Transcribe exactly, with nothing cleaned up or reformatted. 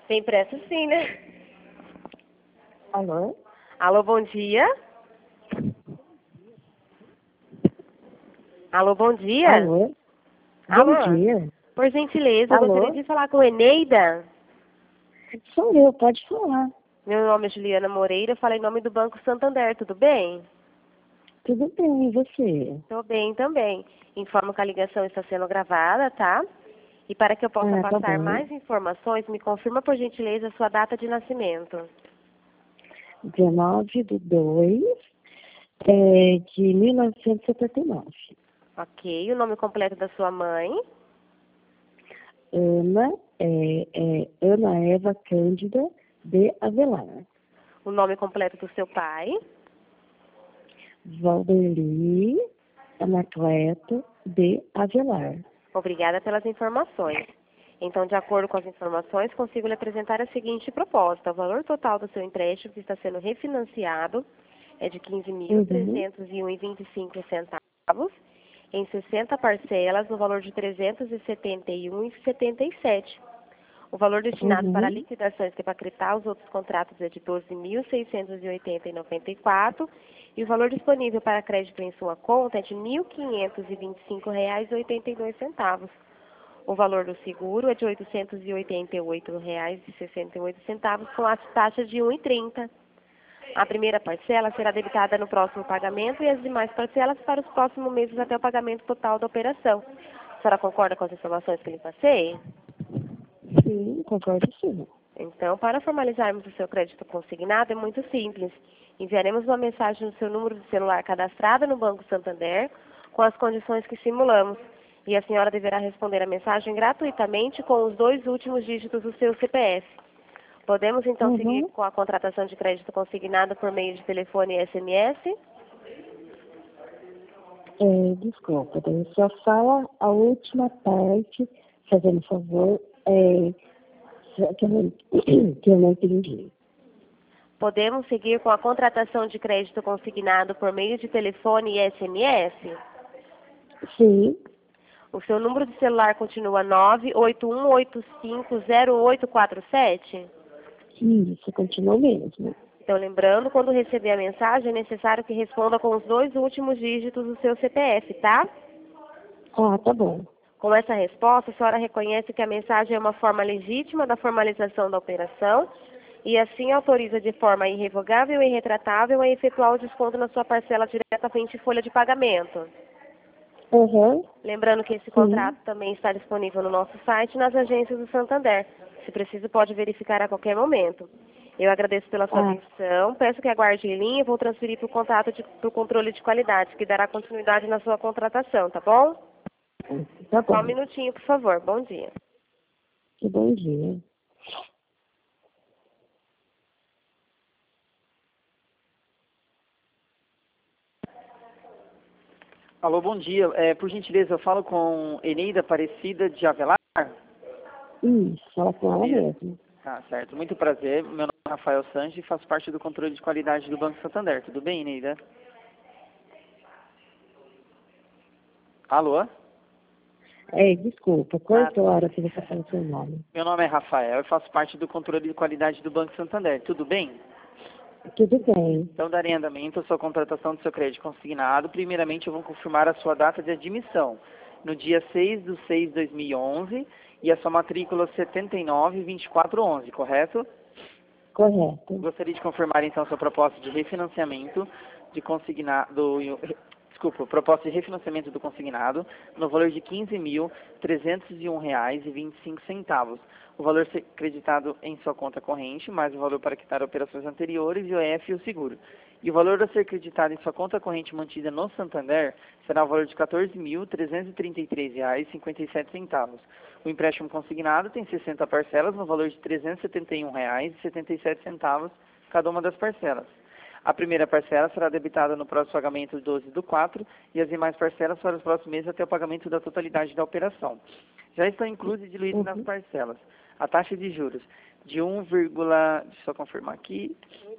Tem pressa sim, né? Alô? Alô, bom dia. Alô, bom dia. Alô? Alô. Bom dia. Por gentileza, eu Alô? gostaria de falar com Eneida. Sou eu, pode falar. Meu nome é Juliana Moreira, eu falo em nome do Banco Santander, tudo bem? Tudo bem, e você? Estou bem também. Informo que a ligação está sendo gravada, tá? E para que eu possa Ah, tá passar bom. mais informações, me confirma por gentileza a sua data de nascimento. dezenove de dois é, de mil novecentos e setenta e nove. Ok, o nome completo da sua mãe. Ana, é, é, Ana Eva Cândida de Avelar. O nome completo do seu pai. Valderli Anacleto de Avelar. Obrigada pelas informações. Então, de acordo com as informações, consigo lhe apresentar a seguinte proposta. O valor total do seu empréstimo que está sendo refinanciado é de quinze mil trezentos e um reais e vinte e cinco centavos, em sessenta parcelas, no valor de trezentos e setenta e um reais e setenta e sete centavos. O valor destinado Uhum. para liquidações que pacretar os outros contratos é de doze mil seiscentos e oitenta reais e noventa e quatro centavos e o valor disponível para crédito em sua conta é de mil quinhentos e vinte e cinco reais e oitenta e dois centavos. O valor do seguro é de oitocentos e oitenta e oito reais e sessenta e oito centavos com a taxa de um real e trinta centavos. A primeira parcela será debitada no próximo pagamento e as demais parcelas para os próximos meses até o pagamento total da operação. A senhora concorda com as informações que lhe passei? Sim, concordo sim. Então, para formalizarmos o seu crédito consignado é muito simples. Enviaremos uma mensagem no seu número de celular cadastrado no Banco Santander com as condições que simulamos. E a senhora deverá responder a mensagem gratuitamente com os dois últimos dígitos do seu C P F. Podemos então Uhum. seguir com a contratação de crédito consignado por meio de telefone e S M S? É, desculpa, daí só fala a última parte, fazendo favor, é, que eu não, que eu não entendi. Podemos seguir com a contratação de crédito consignado por meio de telefone e S M S? Sim, O seu número de celular continua nove oito um oito cinco zero oito quatro sete? isso, continua mesmo. Então, lembrando, quando receber a mensagem, é necessário que responda com os dois últimos dígitos do seu C P F, tá? Ah, tá bom. Com essa resposta, a senhora reconhece que a mensagem é uma forma legítima da formalização da operação e assim autoriza de forma irrevogável e irretratável a efetuar o desconto na sua parcela diretamente em folha de pagamento. Uhum. Lembrando que esse Sim. contrato também está disponível no nosso site e nas agências do Santander. Se preciso, pode verificar a qualquer momento. Eu agradeço pela sua Ah. atenção, peço que aguarde em linha e vou transferir para o contato para o controle de qualidade, que dará continuidade na sua contratação, tá bom? Tá Só um bom. minutinho, por favor. Bom dia. Que bom dia. Alô, bom dia. É, por gentileza, eu falo com Eneida Aparecida de Avelar? Isso, fala com ela Isso. mesmo. Tá, certo. Muito prazer. Meu nome é Rafael Sanches e faço parte do controle de qualidade do Banco Santander. Tudo bem, Eneida? Alô? É, desculpa, Ah, quanto hora que você fala o seu nome? Meu nome é Rafael e faço parte do controle de qualidade do Banco Santander. Tudo bem? Tudo bem. Então, darei andamento à sua contratação do seu crédito consignado. Primeiramente, eu vou confirmar a sua data de admissão. No dia seis de seis de dois mil e onze e a sua matrícula setenta e nove vinte e quatro onze, correto? Correto. Gostaria de confirmar, então, a sua proposta de refinanciamento de consignado... Desculpa, proposta de refinanciamento do consignado no valor de quinze mil trezentos e um reais e vinte e cinco centavos. O valor ser creditado em sua conta corrente, mais o valor para quitar operações anteriores, I O F e o seguro. E o valor a ser creditado em sua conta corrente mantida no Santander será o valor de quatorze mil trezentos e trinta e três reais e cinquenta e sete centavos. O empréstimo consignado tem sessenta parcelas no valor de trezentos e setenta e um reais e setenta e sete centavos cada uma das parcelas. A primeira parcela será debitada no próximo pagamento doze do quatro e as demais parcelas para os próximos meses até o pagamento da totalidade da operação. Já estão inclusas e diluídas nas parcelas. A taxa de juros de um, deixa eu só confirmar aqui,